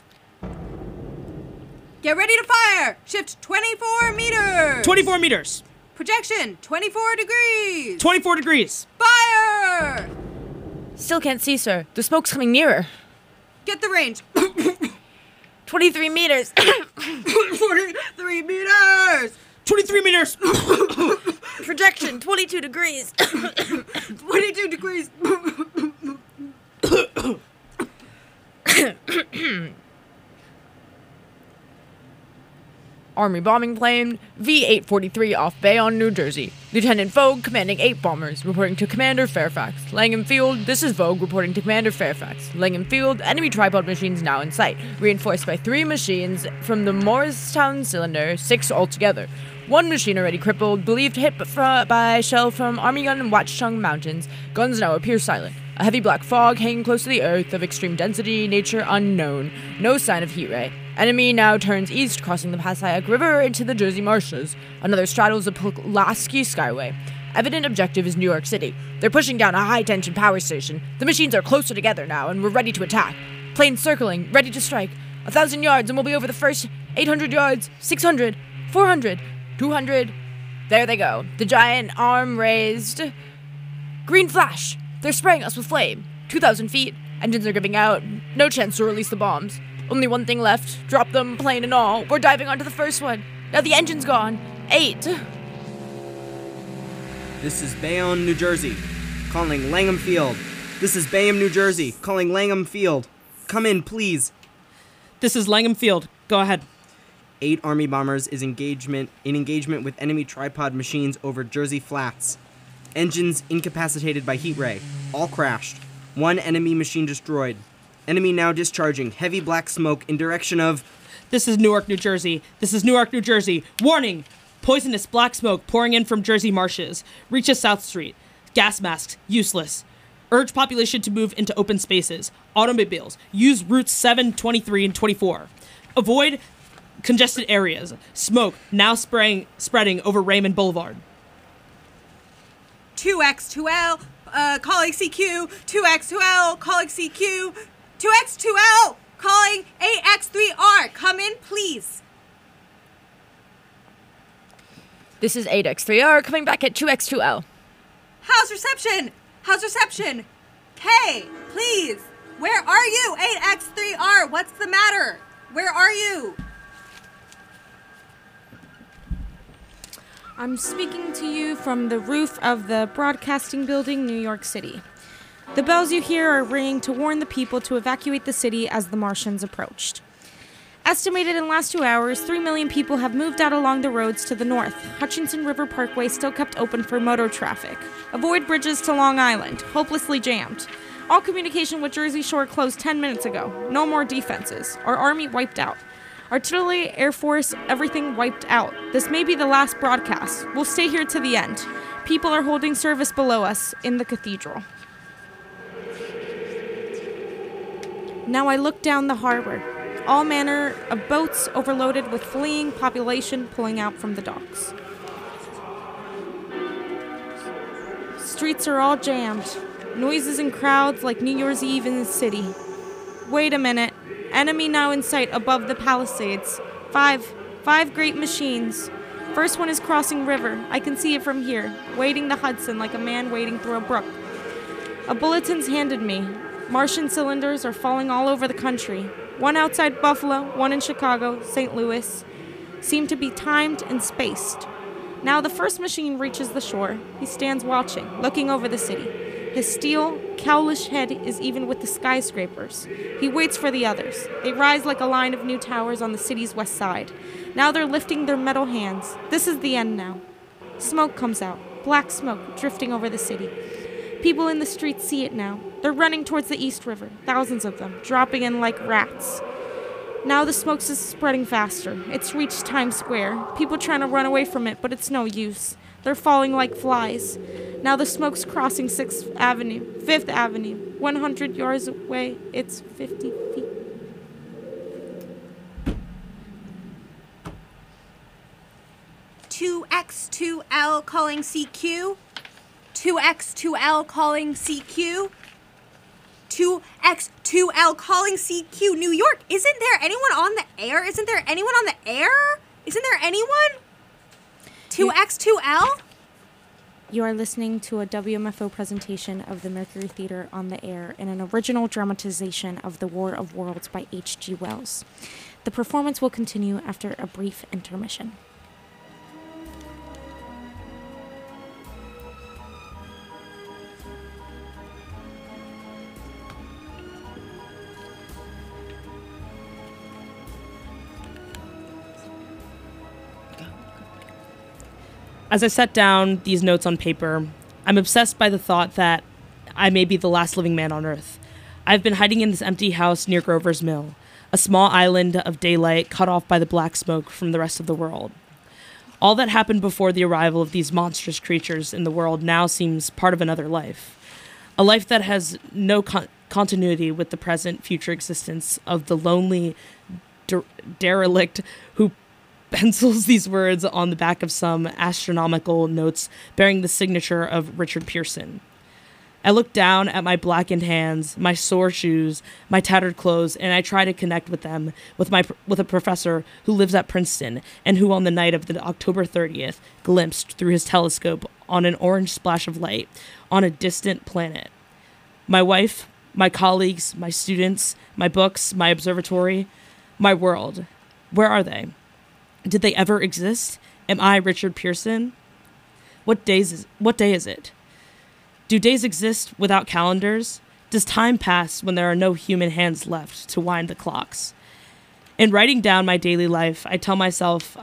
Get ready to fire. Shift 24 meters. 24 meters. Projection 24 degrees. 24 degrees. Fire! Still can't see, sir. The smoke's coming nearer. Get the range. 23 meters. 43 meters. 23 meters. Projection 22 degrees. 22 degrees. Army bombing plane V-843 off Bayonne, New Jersey. Lieutenant Vogue commanding 8 bombers, reporting to Commander Fairfax. Langham Field, this is Vogue reporting to Commander Fairfax. Langham Field, enemy tripod machines now in sight, reinforced by 3 machines from the Morristown cylinder, 6 altogether. 1 machine already crippled, believed hit by shell from Army gun in Watchung Mountains. Guns now appear silent. A heavy black fog hanging close to the earth, of extreme density, nature unknown. No sign of heat ray. Enemy now turns east, crossing the Passaic River into the Jersey marshes. Another straddles the Pulaski Skyway. Evident objective is New York City. They're pushing down a high-tension power station. The machines are closer together now, and we're ready to attack. Planes circling, ready to strike. 1,000 yards, and we'll be over the first 800 yards, 600, 400, 200. There they go. The giant arm raised. Green flash! They're spraying us with flame. 2,000 feet. Engines are giving out. No chance to release the bombs. Only one thing left. Drop them, plane and all. We're diving onto the first one. Now the engine's gone. 8. This is Bayonne, New Jersey. Calling Langham Field. This is Bayham, New Jersey. Calling Langham Field. Come in, please. This is Langham Field. Go ahead. 8 Army bombers in engagement with enemy tripod machines over Jersey Flats. Engines incapacitated by heat ray. All crashed. 1 enemy machine destroyed. Enemy now discharging heavy black smoke in direction of... This is Newark, New Jersey. This is Newark, New Jersey. Warning! Poisonous black smoke pouring in from Jersey marshes. Reaches South Street. Gas masks, useless. Urge population to move into open spaces. Automobiles. Use routes 7, 23, and 24. Avoid congested areas. Smoke now spreading over Raymond Boulevard. 2X2L, calling CQ. 2X2L, calling CQ. 2X2L, calling AX3R. Come in, please. This is 8X3R coming back at 2X2L. How's reception? How's reception? K, please. Where are you? 8X3R, what's the matter? Where are you? I'm speaking to you from the roof of the Broadcasting Building, New York City. The bells you hear are ringing to warn the people to evacuate the city as the Martians approached. Estimated in the last 2 hours, 3 million people have moved out along the roads to the north. Hutchinson River Parkway still kept open for motor traffic. Avoid bridges to Long Island, hopelessly jammed. All communication with Jersey Shore closed 10 minutes ago. No more defenses. Our army wiped out. Artillery, Air Force, everything wiped out. This may be the last broadcast. We'll stay here to the end. People are holding service below us in the cathedral. Now I look down the harbor. All manner of boats overloaded with fleeing population pulling out from the docks. Streets are all jammed. Noises and crowds like New Year's Eve in the city. Wait a minute. Enemy now in sight above the palisades. Five great machines. First one is crossing river. I can see it from here, wading the Hudson like a man wading through a brook. A bulletin's handed me. Martian cylinders are falling all over the country. One outside Buffalo, one in Chicago, St. Louis. Seem to be timed and spaced. Now the first machine reaches the shore. He stands watching, looking over the city. His steel, cowlish head is even with the skyscrapers. He waits for the others. They rise like a line of new towers on the city's west side. Now they're lifting their metal hands. This is the end now. Smoke comes out, black smoke drifting over the city. People in the streets see it now. They're running towards the East River, thousands of them, dropping in like rats. Now the smoke is spreading faster. It's reached Times Square. People trying to run away from it, but it's no use. They're falling like flies. Now the smoke's crossing 6th Avenue, 5th Avenue. 100 yards away, it's 50 feet. "2X2L calling CQ. 2X2L calling CQ. 2X2L calling CQ. New York, isn't there anyone on the air? Isn't there anyone on the air? Isn't there anyone? 2X2L? You are listening to a WMFO presentation of the Mercury Theater on the Air in an original dramatization of The War of Worlds by H.G. Wells. The performance will continue after a brief intermission. As I set down these notes on paper, I'm obsessed by the thought that I may be the last living man on Earth. I've been hiding in this empty house near Grover's Mill, a small island of daylight cut off by the black smoke from the rest of the world. All that happened before the arrival of these monstrous creatures in the world now seems part of another life. A life that has no continuity with the present future existence of the lonely derelict who pencils these words on the back of some astronomical notes bearing the signature of Richard Pearson. I look down at my blackened hands, my sore shoes, my tattered clothes, and I try to connect with them with a professor who lives at Princeton and who on the night of the October 30th glimpsed through his telescope on an orange splash of light on a distant planet. My wife, my colleagues, my students, my books, my observatory, my world. Where are they? Did they ever exist? Am I Richard Pearson? What day is it? Do days exist without calendars? Does time pass when there are no human hands left to wind the clocks? In writing down my daily life, I tell myself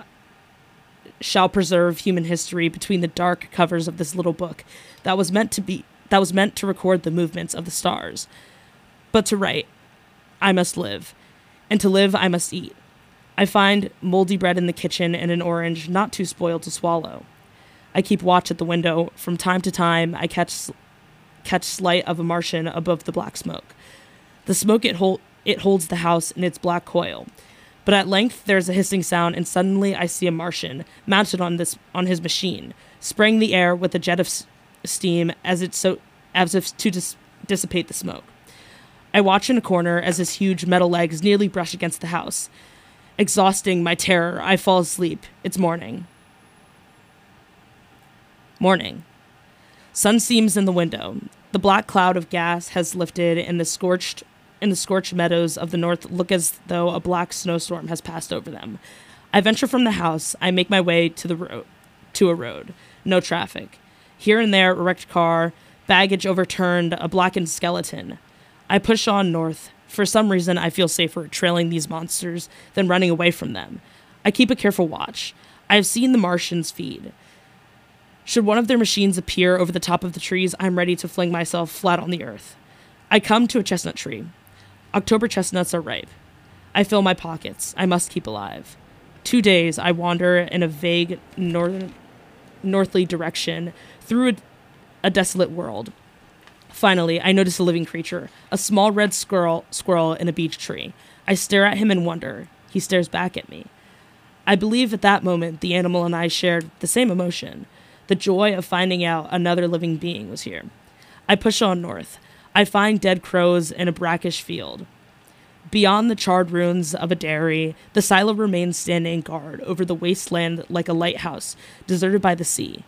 shall preserve human history between the dark covers of this little book that was meant to record the movements of the stars. But to write, I must live, and to live I must eat. I find moldy bread in the kitchen and an orange not too spoiled to swallow. I keep watch at the window. From time to time, I catch sight of a Martian above the black smoke. The smoke it holds the house in its black coil. But at length there's a hissing sound, and suddenly I see a Martian mounted on his machine, spraying the air with a jet of steam as if to dissipate the smoke. I watch in a corner as his huge metal legs nearly brush against the house. Exhausting my terror, I fall asleep. It's morning. Morning. Sun seems in the window. The black cloud of gas has lifted, and the scorched meadows of the north look as though a black snowstorm has passed over them. I venture from the house. I make my way to a road. No traffic. Here and there, a wrecked car, baggage overturned, a blackened skeleton. I push on north. For some reason, I feel safer trailing these monsters than running away from them. I keep a careful watch. I have seen the Martians feed. Should one of their machines appear over the top of the trees, I'm ready to fling myself flat on the earth. I come to a chestnut tree. October chestnuts are ripe. I fill my pockets. I must keep alive. 2 days I wander in a vague northerly direction through a desolate world. Finally, I notice a living creature, a small red squirrel in a beech tree. I stare at him in wonder. He stares back at me. I believe at that moment the animal and I shared the same emotion. The joy of finding out another living being was here. I push on north. I find dead crows in a brackish field. Beyond the charred ruins of a dairy, the silo remains standing guard over the wasteland like a lighthouse, deserted by the sea.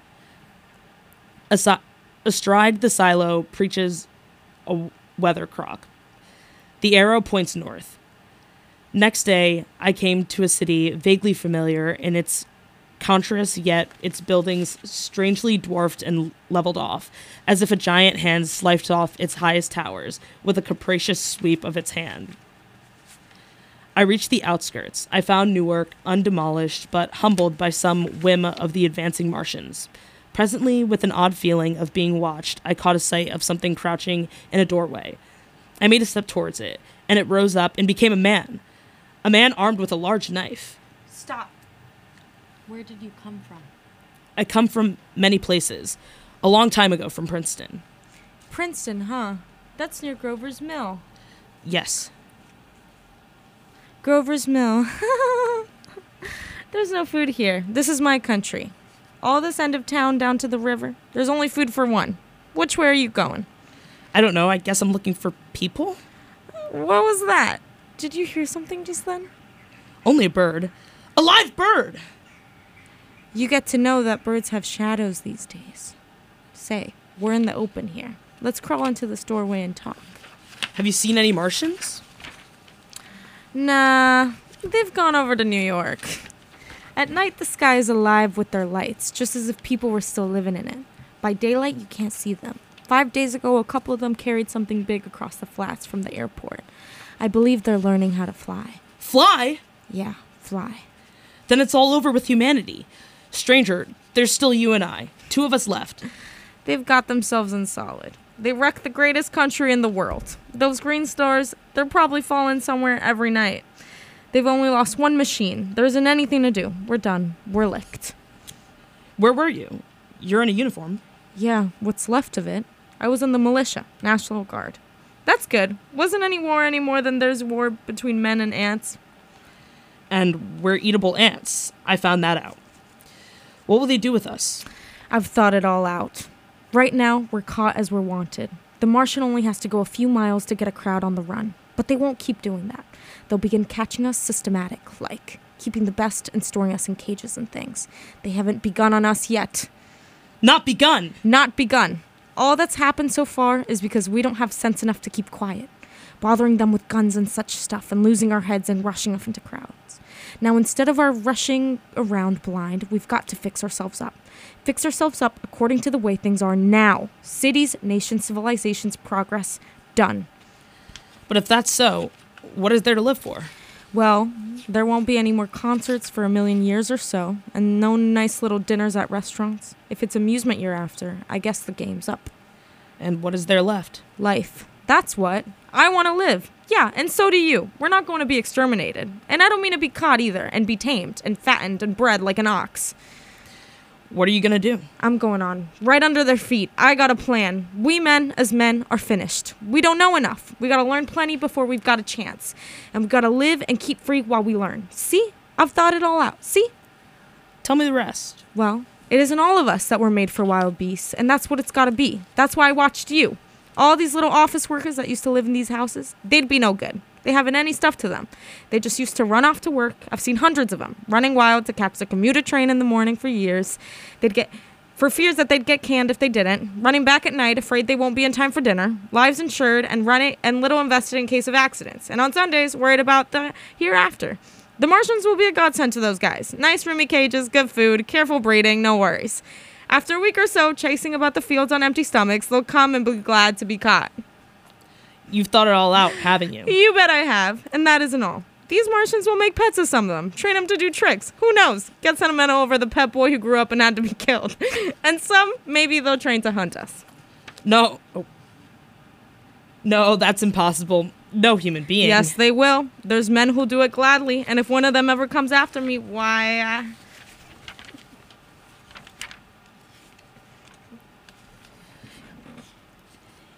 Astride the silo preaches a weather crock. The arrow points north. Next day, I came to a city vaguely familiar in its contrast, yet its buildings strangely dwarfed and leveled off, as if a giant hand sliced off its highest towers with a capricious sweep of its hand. I reached the outskirts. I found Newark undemolished, but humbled by some whim of the advancing Martians. Presently, with an odd feeling of being watched, I caught a sight of something crouching in a doorway. I made a step towards it, and it rose up and became a man armed with a large knife. Stop. Where did you come from? I come from many places. A long time ago from Princeton. Princeton, huh? That's near Grover's Mill. Yes. Grover's Mill. There's no food here. This is my country. All this end of town down to the river. There's only food for one. Which way are you going? I don't know. I guess I'm looking for people? What was that? Did you hear something just then? Only a bird. A live bird! You get to know that birds have shadows these days. Say, we're in the open here. Let's crawl into this doorway and talk. Have you seen any Martians? Nah, they've gone over to New York. At night, the sky is alive with their lights, just as if people were still living in it. By daylight, you can't see them. 5 days ago, a couple of them carried something big across the flats from the airport. I believe they're learning how to fly. Fly? Yeah, fly. Then it's all over with humanity. Stranger, there's still you and I. 2 of us left. They've got themselves in solid. They wreck the greatest country in the world. Those green stars, they're probably falling somewhere every night. They've only lost 1 machine. There isn't anything to do. We're done. We're licked. Where were you? You're in a uniform. Yeah, what's left of it. I was in the militia, National Guard. That's good. Wasn't any war any more than there's war between men and ants. And we're eatable ants. I found that out. What will they do with us? I've thought it all out. Right now, we're caught as we're wanted. The Martian only has to go a few miles to get a crowd on the run. But they won't keep doing that. They'll begin catching us systematic, like keeping the best and storing us in cages and things. They haven't begun on us yet. Not begun! Not begun. All that's happened so far is because we don't have sense enough to keep quiet, bothering them with guns and such stuff and losing our heads and rushing off into crowds. Now, instead of our rushing around blind, we've got to fix ourselves up. Fix ourselves up according to the way things are now. Cities, nations, civilizations, progress, done. But if that's so, what is there to live for? Well, there won't be any more concerts for 1,000,000 years or so, and no nice little dinners at restaurants. If it's amusement you're after, I guess the game's up. And what is there left? Life. That's what. I want to live. Yeah, and so do you. We're not going to be exterminated. And I don't mean to be caught either, and be tamed, and fattened, and bred like an ox. What are you gonna do? I'm going on. Right under their feet. I got a plan. We men, as men, are finished. We don't know enough. We gotta learn plenty before we've got a chance. And we've gotta live and keep free while we learn. See? I've thought it all out. See? Tell me the rest. Well, it isn't all of us that were made for wild beasts, and that's what it's gotta be. That's why I watched you. All these little office workers that used to live in these houses, they'd be no good. They haven't any stuff to them. They just used to run off to work. I've seen hundreds of them running wild to catch the commuter train in the morning for years. For fears that they'd get canned if they didn't. Running back at night, afraid they won't be in time for dinner. Lives insured and little invested in case of accidents. And on Sundays, worried about the hereafter. The Martians will be a godsend to those guys. Nice roomy cages, good food, careful breeding, no worries. After a week or so chasing about the fields on empty stomachs, they'll come and be glad to be caught. You've thought it all out, haven't you? You bet I have, and that isn't all. These Martians will make pets of some of them, train them to do tricks. Who knows? Get sentimental over the pet boy who grew up and had to be killed. And some, maybe they'll train to hunt us. No. No, that's impossible. No human being. Yes, they will. There's men who'll do it gladly, and if one of them ever comes after me, why...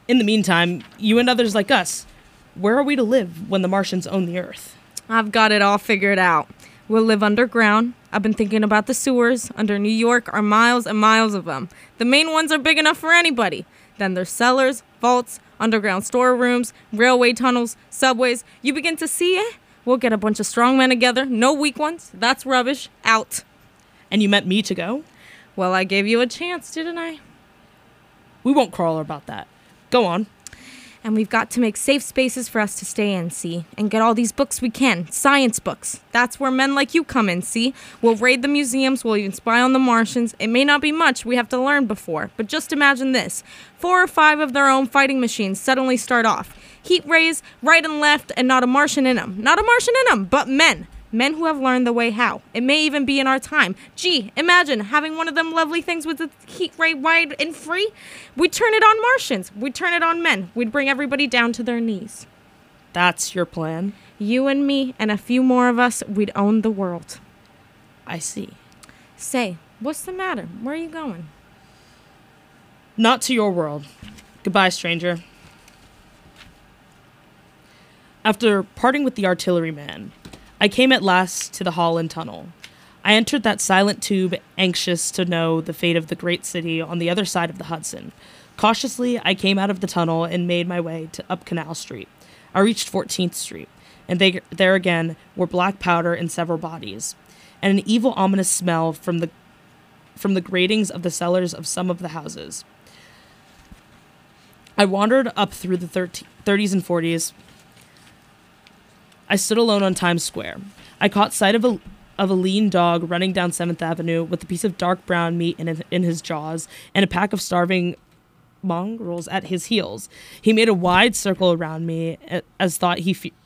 In the meantime, you and others like us, where are we to live when the Martians own the Earth? I've got it all figured out. We'll live underground. I've been thinking about the sewers. Under New York are miles and miles of them. The main ones are big enough for anybody. Then there's cellars, vaults, underground storerooms, railway tunnels, subways. You begin to see it? We'll get a bunch of strong men together. No weak ones. That's rubbish. Out. And you meant me to go? Well, I gave you a chance, didn't I? We won't quarrel about that. Go on. And we've got to make safe spaces for us to stay in, see? And get all these books we can. Science books. That's where men like you come in, see? We'll raid the museums, we'll even spy on the Martians. It may not be much we have to learn before, but just imagine this. 4 or 5 of their own fighting machines suddenly start off. Heat rays, right and left, and not a Martian in them. Not a Martian in them, but men. Men who have learned the way how. It may even be in our time. Gee, imagine having one of them lovely things with the heat ray wide and free. We'd turn it on Martians. We'd turn it on men. We'd bring everybody down to their knees. That's your plan? You and me and a few more of us, we'd own the world. I see. Say, what's the matter? Where are you going? Not to your world. Goodbye, stranger. After parting with the artilleryman, I came at last to the Holland Tunnel. I entered that silent tube, anxious to know the fate of the great city on the other side of the Hudson. Cautiously, I came out of the tunnel and made my way up Canal Street. I reached 14th Street, and there again were black powder in several bodies, and an evil, ominous smell from the gratings of the cellars of some of the houses. I wandered up through the 30s and 40s. I stood alone on Times Square. I caught sight of a lean dog running down 7th Avenue with a piece of dark brown meat in his jaws and a pack of starving mongrels at his heels. He made a wide circle around me as though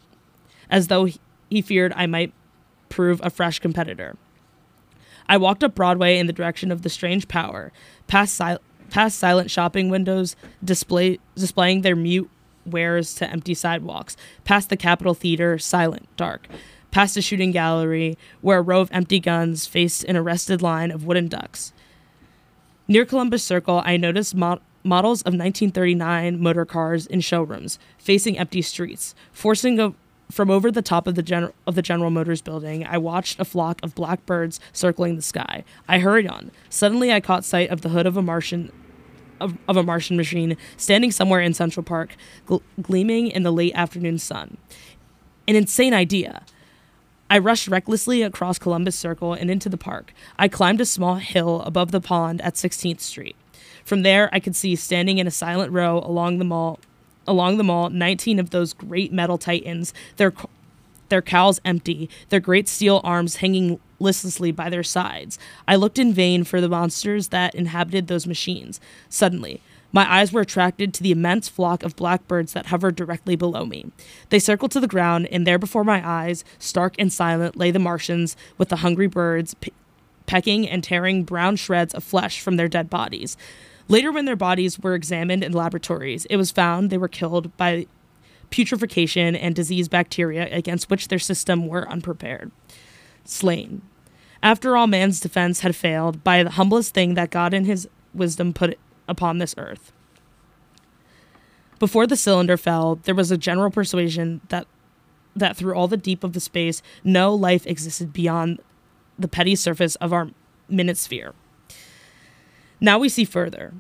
he feared I might prove a fresh competitor. I walked up Broadway in the direction of the strange power, past silent shopping windows displaying their mute wares to empty sidewalks, past the Capitol Theater, silent, dark, past a shooting gallery where a row of empty guns faced an arrested line of wooden ducks. Near Columbus Circle, I noticed models of 1939 motor cars in showrooms, facing empty streets. From over the top of the General Motors building, I watched a flock of black birds circling the sky. I hurried on. Suddenly, I caught sight of the hood of a Martian machine standing somewhere in Central Park, gleaming in the late afternoon sun. An insane idea. I rushed recklessly across Columbus Circle and into the park. I climbed a small hill above the pond at 16th Street. From there, I could see, standing in a silent row along the mall, 19 of those great metal titans, their cowls empty, their great steel arms hanging listlessly by their sides. I looked in vain for the monsters that inhabited those machines. Suddenly, my eyes were attracted to the immense flock of blackbirds that hovered directly below me. They circled to the ground, and there before my eyes, stark and silent, lay the Martians with the hungry birds pecking and tearing brown shreds of flesh from their dead bodies. Later, when their bodies were examined in laboratories, it was found they were killed by putrefaction and disease bacteria against which their system were unprepared. Slain. After all man's defense had failed, by the humblest thing that God in his wisdom put upon this earth. Before the cylinder fell, there was a general persuasion that through all the deep of the space, no life existed beyond the petty surface of our minute sphere. Now we see further.